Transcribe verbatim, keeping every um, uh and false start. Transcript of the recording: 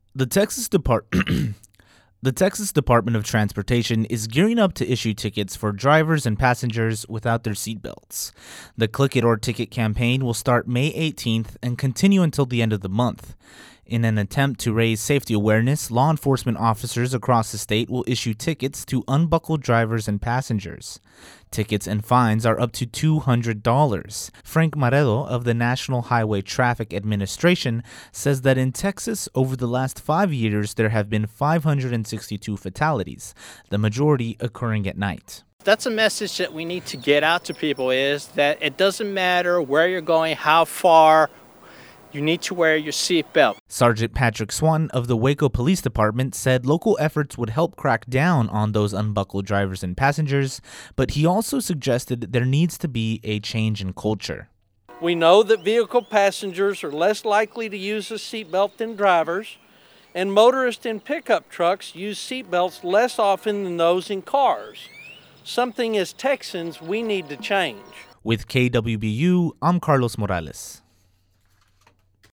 The Texas Depart The Texas Department of Transportation is gearing up to issue tickets for drivers and passengers without their seatbelts. The Click It or Ticket campaign will start May eighteenth and continue until the end of the month. In an attempt to raise safety awareness, law enforcement officers across the state will issue tickets to unbuckled drivers and passengers. Tickets and fines are up to two hundred dollars. Frank Maredo of the National Highway Traffic Administration says that in Texas, over the last five years, there have been five hundred sixty-two fatalities, the majority occurring at night. That's a message that we need to get out to people, is that it doesn't matter where you're going, how far, you need to wear your seatbelt. Sergeant Patrick Swan of the Waco Police Department said local efforts would help crack down on those unbuckled drivers and passengers, but he also suggested there needs to be a change in culture. We know that vehicle passengers are less likely to use a seatbelt than drivers, and motorists in pickup trucks use seatbelts less often than those in cars. Something as Texans we need to change. With K W B U, I'm Carlos Morales.